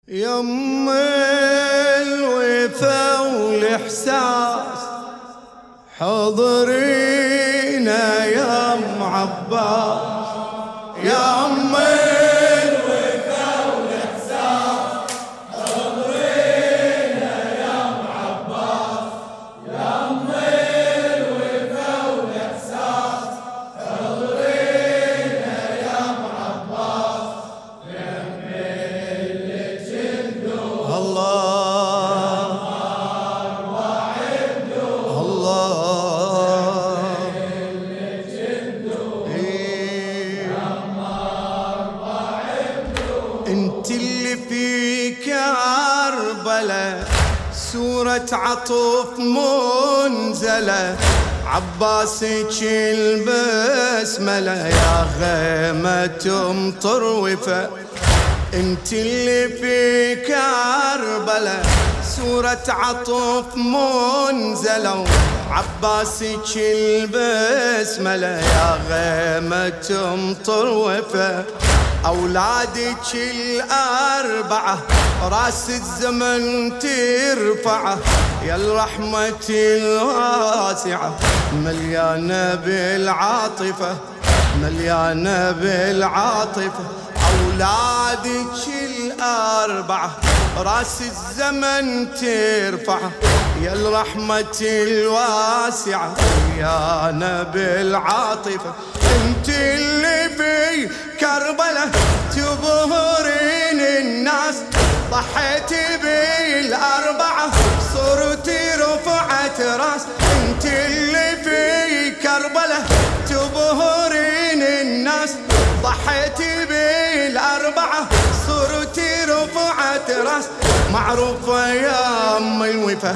يم الوفا والإحساس حضرينا يا ام عباس. يم الوفا والإحساس حضرينا يا ام عباس. يم الوفا والإحساس حضرينا يا ام عباس. الله انت اللي في كربلة سورة عطف منزلة عباسك البسملة يا غيمة مطروفة. انت اللي في كربلة سورة عطف منزلة عباسك البسملة يا غيمة مطروفة. أولادك الأربعة راس الزمن ترفعه يا الرحمة الواسعة مليانة بالعاطفة مليانة بالعاطفة. أولادك الأربعة راس الزمن ترفعه يا الرحمة الواسعة مليانة بالعاطفة. انت اللي في كربلة تبهرين الناس ضحيت بالأربعة صرتي رفعت راس. انت اللي في كربلة تبهرين الناس ضحيت بالأربعة صرتي رفعت راس. معروفة يا أم الوفا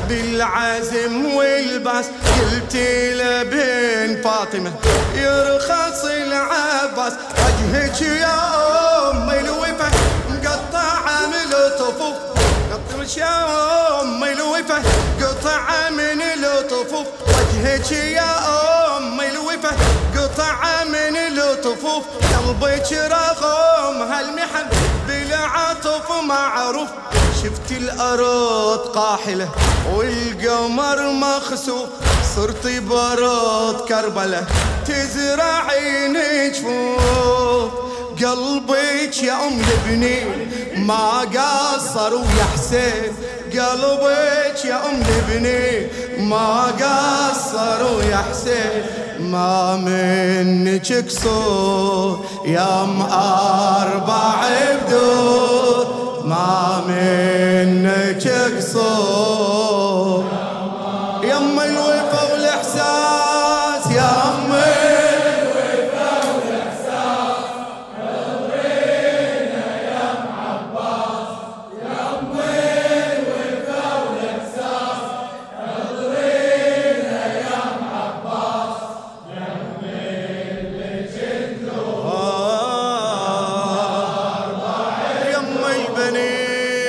بالعزم والباس قلتي لبن فاطمة يرخص العباس. وجهك يا أم الوفا مقطعة من الطفوف قطرش يا أم الوفا قطعة من الطفوف. وجهك يا أم الوفا قطعة من الطفوف. قلبك رغم هالمحن بالعطف معروف. شفت الأرض قاحلة والقمر مخسوف صرتي برد كربلة تزرعين جفوف. قلبك يا أم البنين ما قصر ويا حسين. قلبك يا أم البنين ما قصر ويا حسين. ما منك قصور يا أم أربع بدور ما منك قصور. يا أم الوفا والإحساس يا أم الوفا والإحساس حضرينا يا أم عباس. يا أم الوفا والإحساس حضرينا يا أم عباس. يا أم اللي جدوا يا أم البنين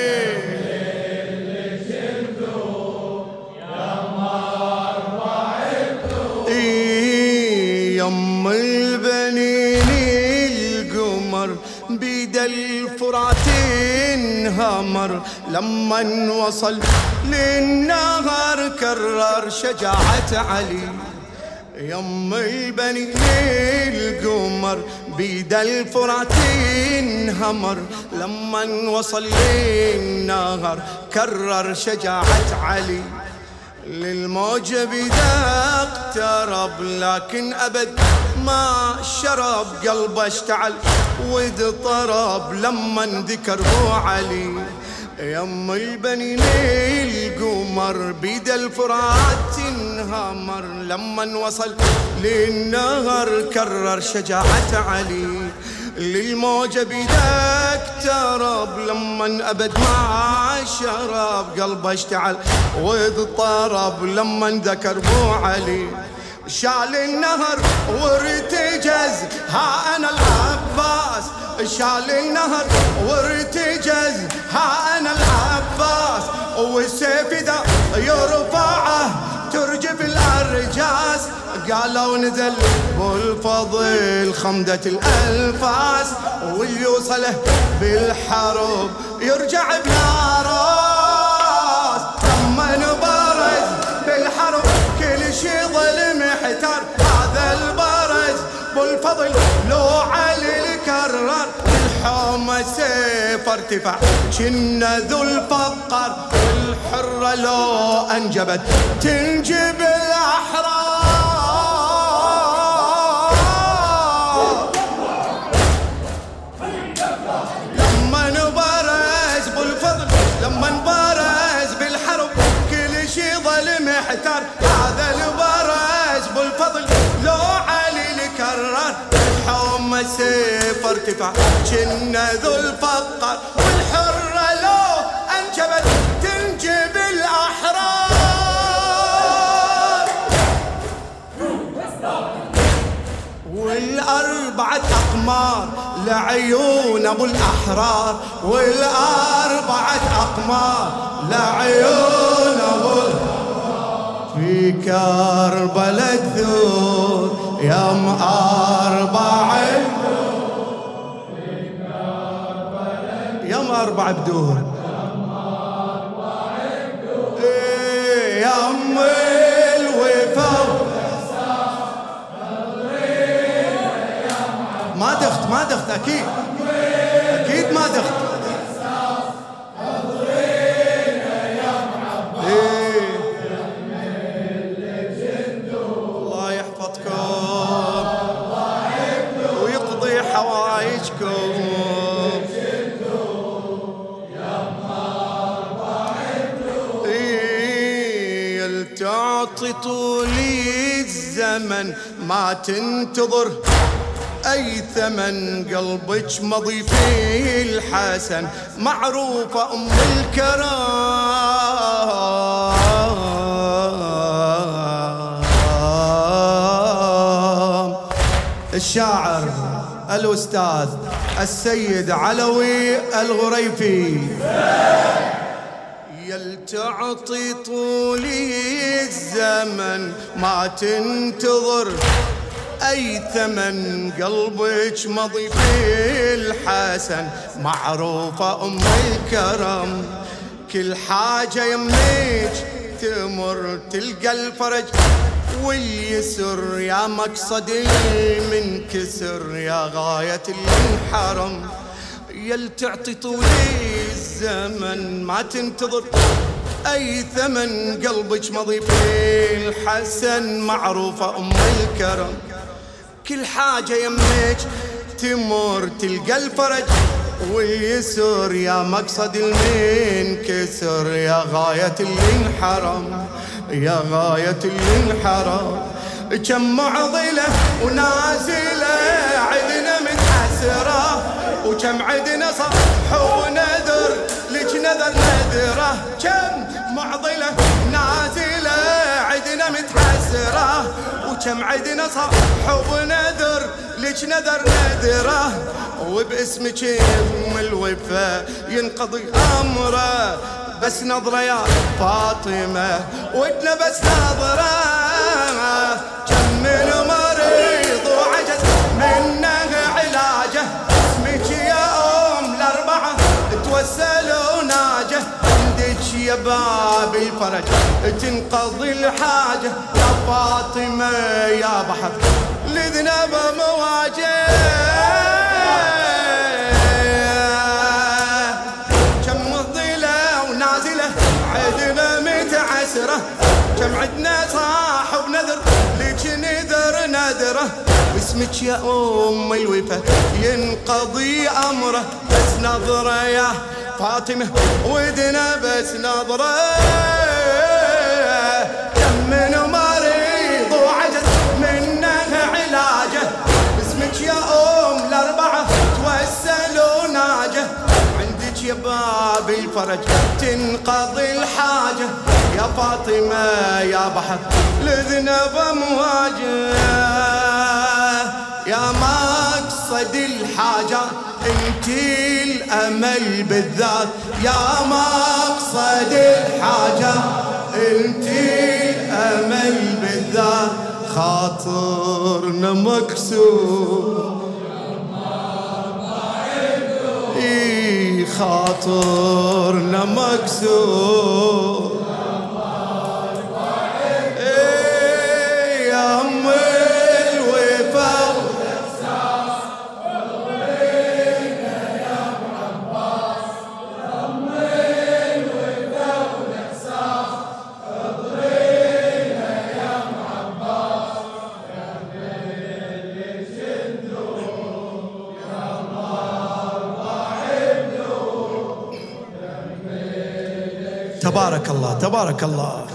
يم البنين القمر بيد الفرات انهمر لما وصل للنهر كرر شجاعة علي. يم البنين القمر بيد الفرات انهمر لما وصل للنهر كرر شجاعة علي. للموج بدا اقترب لكن أبد ما شرب قلبه اشتعل واضطرب لما ذكر بو علي. يم البنين القمر بيد الفرات انهمر لما وصل للنهر كرر شجاعة علي. للموج بدا اقترب لما أبد ما شرب قلبه اشتعل واضطرب لما ذكر بو علي. شال النهر وارتجز ها أنا العباس. شال النهر وارتجز ها أنا العباس. والسيف إذا يرفعه ترجف في الأرجاس قالوا نزل بالفضل خمدة الأنفاس، واللي يوصله بالحرب يرجع بلا راس. لما نبرز بالحرب كل شي ظل محتار، هذا البرز بالفضل لو علي الكرر، الحومة سيف ارتفع كنا ذو الفقر، والحرة لو أنجبت تنجب الأحرار. لما نبرز بالفضل لما نبرز بالحرب كل شي ظل محتار، هذا البرز بالفضل لو علي الكرر، الحومة سيف ارتفع كنا ذو الفقر، والحرة لو أنجبت تنجب الأحرار. والأربعة أقمار لعيون أبو الأحرار، والأربعة أقمار لعيون أبو الأحرار، في كربلاء الثور يم أربع بدور يم الوفا. ما دخت أكيد ما دخت. الله يحفظكم ويقضي حوائجكم. تعطي طولي الزمن ما تنتظر أي ثمن، قلبك مضي فيه الحسن معروفة أم الكرام. الشاعر الأستاذ السيد علوي الغريفي. يلتعطي طولي الزمن ما تنتظر أي ثمن، قلبك مضي في الحسن معروفة أم الكرم. كل حاجة يميك تمر تلقى الفرج واليسر، يا مقصد المنكسر يا غاية الانحرم. يلتعطي طولي الزمن ما تنتظر أي ثمن، قلبك مضي في الحسن معروفة أم الكرم. كل حاجة يمك تمر تلقى الفرج واليسر، يا مقصد المنكسر يا غاية الانحرم يا غاية الانحرم. كم معضلة ونازلة عدنا متحسرة، وكم عدنا صح ونذر لك نذر نذره. كم معضلة نازلة عدنا متحسرة، وكم عدنا صح ونذر لك نذر نذره. وباسمك يم الوفا ينقضي أمره، بس نظرة يا فاطمة ودنا بس نظرة. كم من مريض وعجز منه علاجه، اسمك يا أم الأربعة توسل وناجه. عندك يا باب الفرج تنقضي الحاجة، يا فاطمة يا بحر لذنب مواجه. كم مضيلة ونازلة عدنا متعسرة، كم عدنا صاحب نذر لك نذر نذره. واسمك يا أم الوفا ينقضي أمره، بس نظرة يا فاطمة ودنا بس نظرة. كم من مريض وعجز منه علاجه، اسمك يا أم الأربعة توسل وناجه. عندك يا باب الفرج تنقضي الحاجة، يا فاطمة يا بحر لذنب مواجه. يا مقصد الحاجة انتي الأمل بالذات، يا مقصد الحاجة انتي الأمل خاطرنا مكسور خاطرنا مكسور يا أم الوفا والإحساس اغضينا يا أم عباس يا أم الوفا والإحساس اغضينا يا أم عباس يا بنت الشندور يا تبارك الله تبارك الله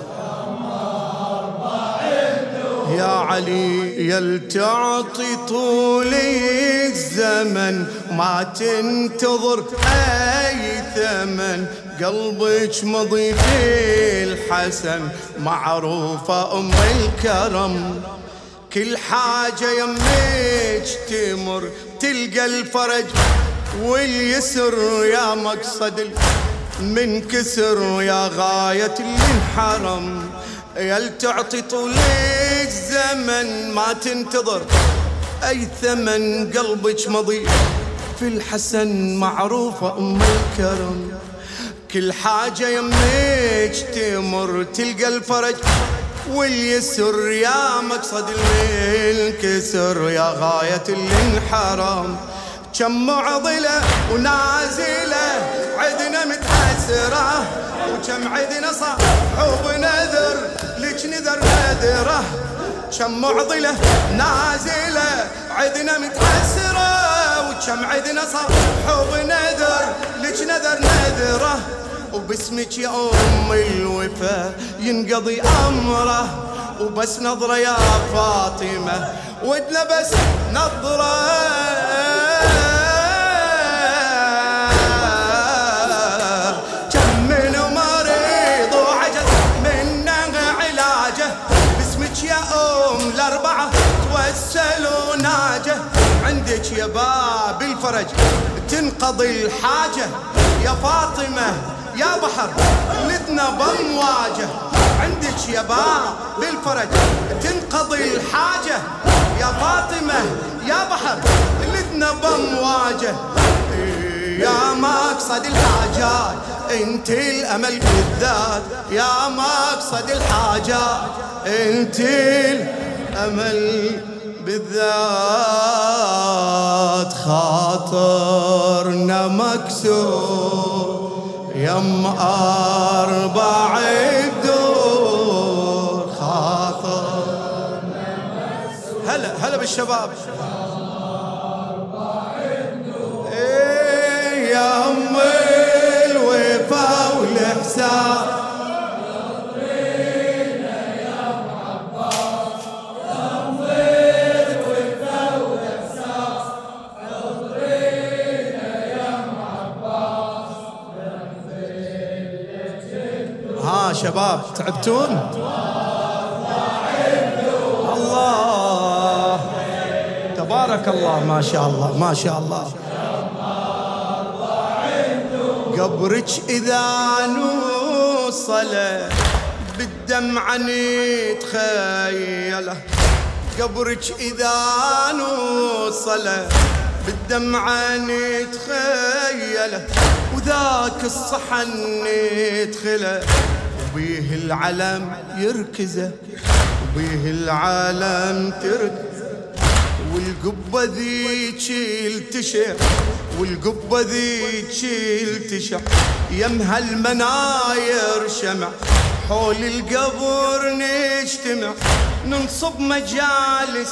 يا علي يلتعطي طول الزمن ما تنتظر أي ثمن قلبك مضي في الحسن معروفة أم الكرم كل حاجة يمك تمر تلقى الفرج واليسر يا مقصد من كسر يا غاية الانحرم يلتعطي طول الزمن ما تنتظر أي ثمن قلبك مضي في الحسن معروفة أم الكرم كل حاجة يمك تمر تلقى الفرج واليسر يا مقصد الكسر يا غاية الانحرام كم معضلة ونازلة عدنا متحسرة وكم عدنا صاحب نذر لك نذر نذره كم معضلة نازلة عدنا متحسرة وكم عدنا صاحب نذر لك نذر نذره وباسمك يا أم الوفا ينقضي أمره وبس نظرة يا فاطمة ودنا بس نظرة كم من مريض وعجز منه علاجه باسمك يا أم الأربعة توسلوا ناجه عندك يا باب الفرج تنقضي الحاجة يا فاطمة يا بحر لدنا بمواجه عندك يا باب الفرج تنقضي الحاجة يا فاطمة يا بحر لدنا بمواجه يا مقصد الحاجات انت الامل بالذات يا مقصد الحاجات انت الامل بالذات خاطرنا مكسور يم أربع الدور خاطرنا مكسور هلا بالشباب إيه يا أم الوفا والإحسان شباب تعبتون الله تبارك الله ما شاء الله ما شاء الله قبرك إذا نوصل بالدمعة نتخيله قبرك إذا نوصل بالدمعة نتخيله وذاك الصحن ندخله وبيه العلم يركزه وبيه العالم تركزه والقبة ذيك التشع والقبة ذيك التشع يمها المناير شمع حول القبر نجتمع ننصب مجالس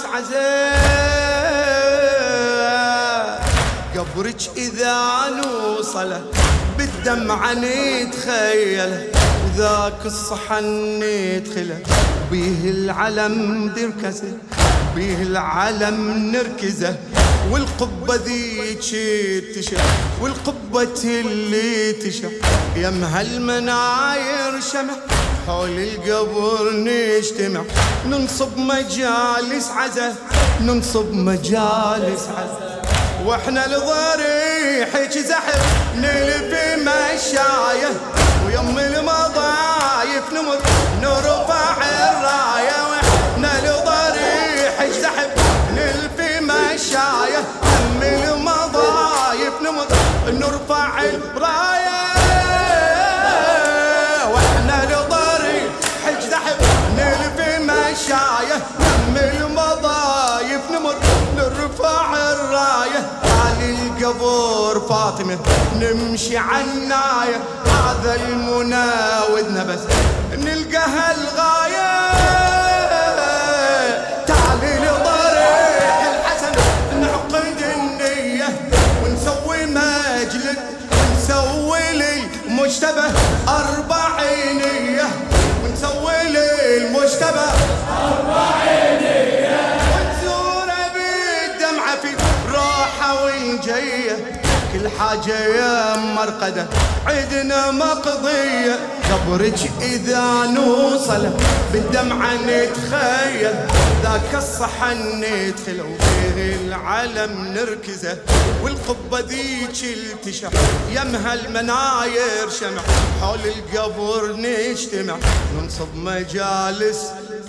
عزاء قبرك إذا نوصله بالدمعة نتخيله وذاك الصحن ندخله بيه العلم دركزه بيه العلم نركزه والقبة ذيك تشع والقبة اللي تشع يمها المناير شمع حول القبر نجتمع ننصب مجالس عزة ننصب مجالس عزة واحنا لضريحك زحف نلفي مشايه ويم المضايف نمر نرفع الرايه واحنا لضريحك القبر فاطمة نمشي عناية، هذا المنى ودنا بس نلقاها الغاية. تعالي لضريح الحسن نعقد النية ونسوي مجلس ونسوي للمجتبى أربعينية، ونسوي للمجتبى أربعينية، ونزوره بالدمعة في روحه والجية، كل حاجة يا مرقدة عدنا مقضية. قبرك إذا نوصل بالدمعة نتخيل، ذاك الصحن ندخل وفيه العلم نركزه، والقبة ذيك التشع يمها المناير شمع، حول القبر نجتمع ننصب مجالس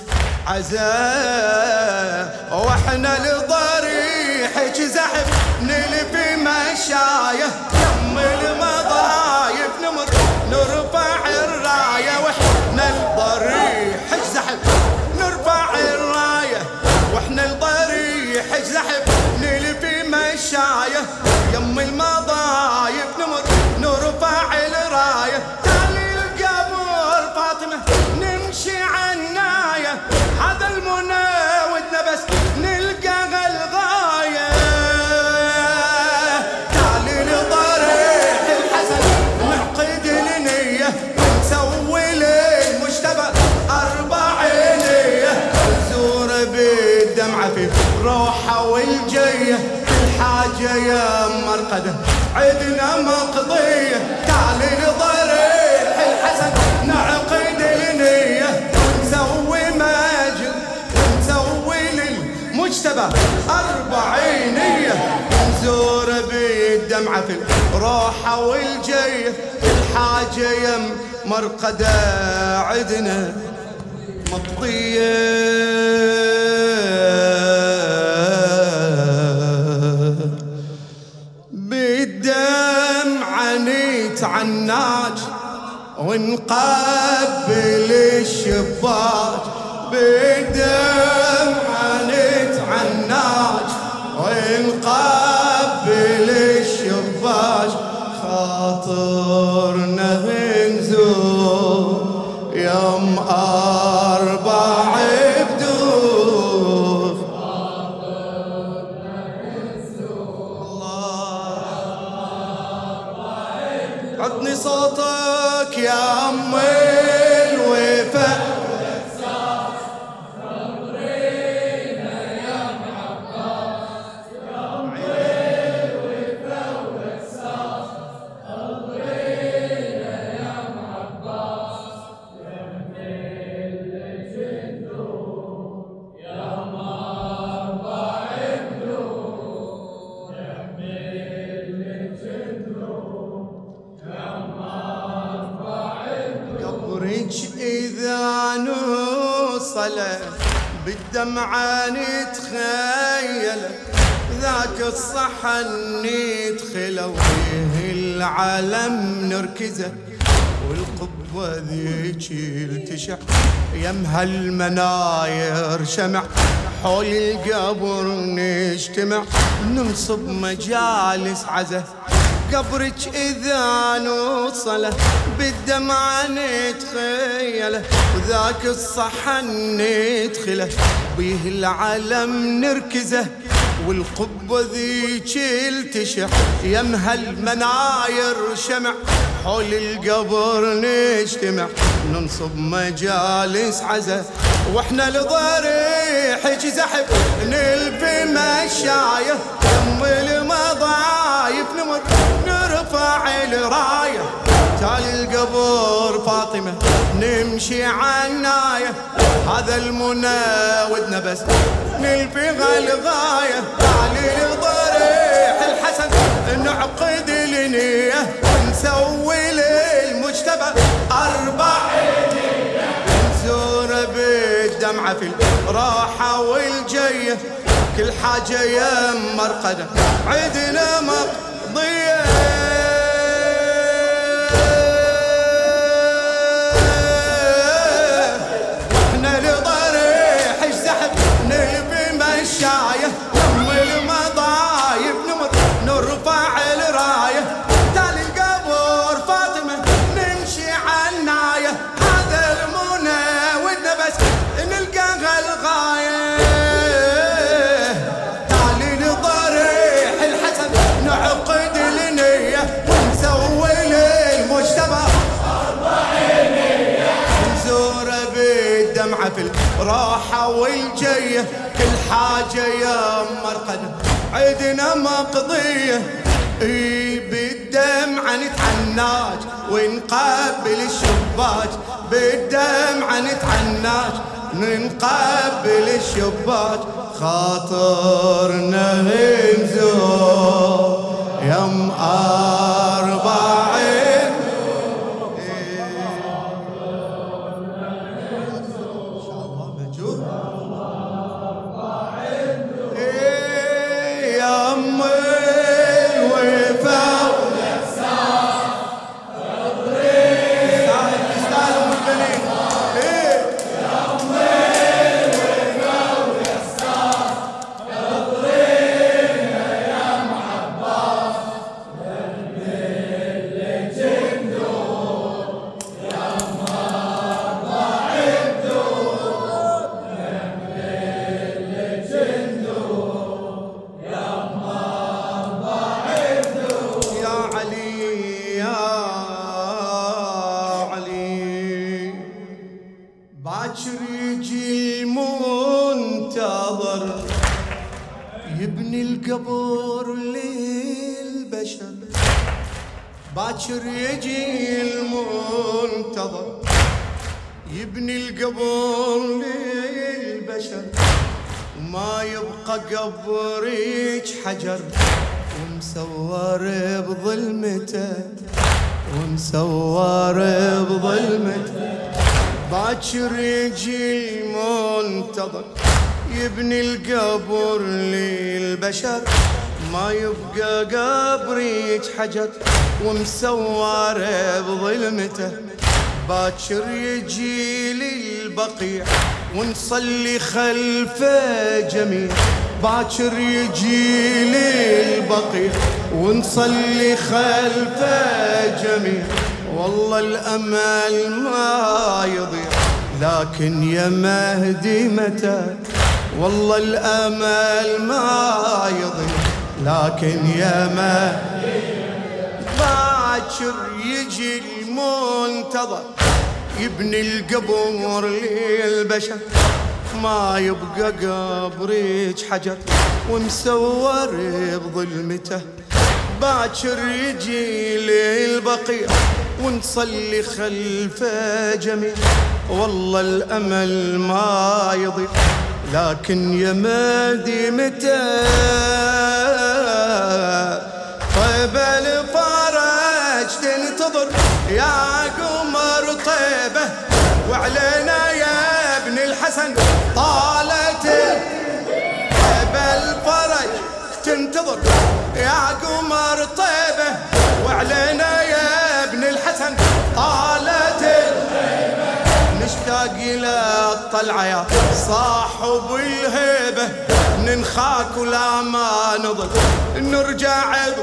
عزاء، واحنا لضريحك زحف نلفي مشايه، يم المضايف نمر نرفع الرايه، واحنا لضريحك زحف نرفع الرايه، واحنا لضريحك زحف نلفي مشايه، يم المضايف نمر نرفع الرايه. تالي القبر فاطمه نمشي عنايه، هذا المنى ودنا بس نلقى الغايه. تعالي لضريح الحسن نعقد النيه ونسوي للمجتبى أربعينية، نزوره بالدمعة في روحه والجيه، الحاجة يا مرقدة عدنا مقضية. تعالي لضريح الحسن نعقد النية ونسوي مجد ونسوي للمجتبى أربعينية، نزوره بالدمعة في روحه والجيه، الحاجة يا مرقدة عدنا مقضية. بالدمعة نتعناج ونقبل الشباك، بالدمعة نتعناج ونقبل الشباك، خاطرنا نزور يوم أربع بدور. عطني صوتك يا أم الوفا، إذا نوصل بالدمعة نتخيل، ذاك الصحن ندخل وفيه العالم نركزه، والقبة ذيك التشع يمها المناير شمع، حول القبر نجتمع ننصب مجالس عزة. قبرك إذا نوصله بالدمعة نتخيله، وذاك الصحن ندخله بيه العلم نركزه، والقبة ذيك التشع يمها المناير شمع، حول القبر نجتمع ننصب مجالس عزة، واحنا لضريحك زحف نلفي مشايه، يم المضايف نمر نرفع الرايه. تالي القبر فاطمه نمشي عنايه، هذا المنى ودنا بس نلفي الغايه. تالي لضريح الحسن نعقد النيه ونسوي للمجتبى أربعينية، نزوره بالدمعة في الراحة والجية، كل حاجة يا مرقدة عدنا مقضية. احنا لضريح الزحف نلفي مشاية، يم المضايف نمر نرفع راحة والجية كل حاجة يا مرقدة عيدنا مقضية. بالدمعة نتعناج ونقبل الشباك، بالدمعة نتعناج نقبل الشباك. خاطرنا نزور يم أربعين يم الوفا باكر يجي المنتظر يبني القبر للبشر. باكر يجي المنتظر يبني القبر للبشر، وما يبقى قبرك حجر ومسور بظلمته، ومسور بظلمته. باكر يجي المنتظر يبني القبر للبشر، ما يبقى قبرك حجر ومسور بظلمته. باكر يجي للبقيع ونصلي خلفه جميع، باكر يجي للبقيع ونصلي خلفه جميع. والله الأمل ما يضيع لكن يا مهدي متى، والله الأمل ما يضيع لكن يا مهدي. باكر يجي المنتظر يبني القبر للبشر، ما يبقى قبرك حجر ومسور بظلمته. باكر يجي للبقيع ونصلي خلفه جميع، والله الأمل ما يضيع لكن يا مهدي متى. طيب الفرج تنتظر يا قمر طيبة، وعلينا يا ابن الحسن طالت. طيب الفرج تنتظر يا قمر طيبة، وعلينا يا ابن الحسن طالت. نشتاق إلى الطلعة يا صاحب الهيبة، ننخاك ولا ما نضل نرجع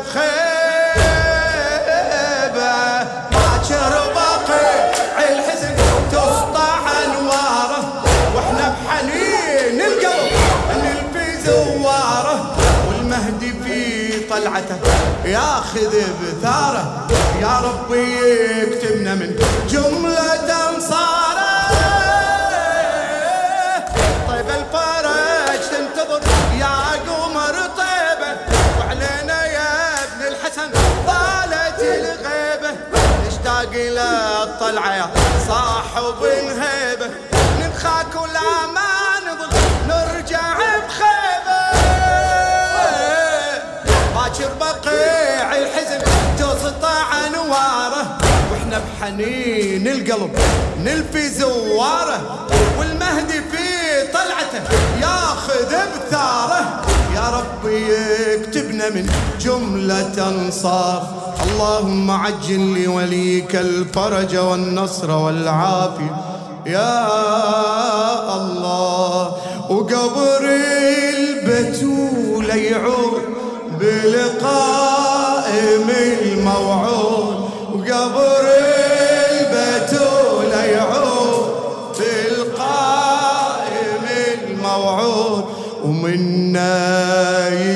بخيبة. باكر باقي الحزن تسطع انواره، واحنا بحنين القلب نلفي زواره. والمهدي في طلعته ياخذ بثاره، يا ربي يكتبنا من جملة انصاره. طيب الفرج تنتظر يا قمر طيبة، وعلينا يا ابن الحسن طالت الغيبة. نشتاق إلى الطلعة يا صاحب الهيبة، ننخاك ولا ما نضل نرجع بخيبة. باكر بقيع الحزن تسطع انواره، واحنا بحنين القلب نلفي زواره. والمهدي في طلعته ياخذ بثاره، يا ربي يكتبنا من جملة انصار. اللهم عجل لوليك الفرج والنصر والعافية يا الله. وقبر البتول يعود بلقائم الموعود، وقبر البتول يعود بلقائم الموعود. ومنا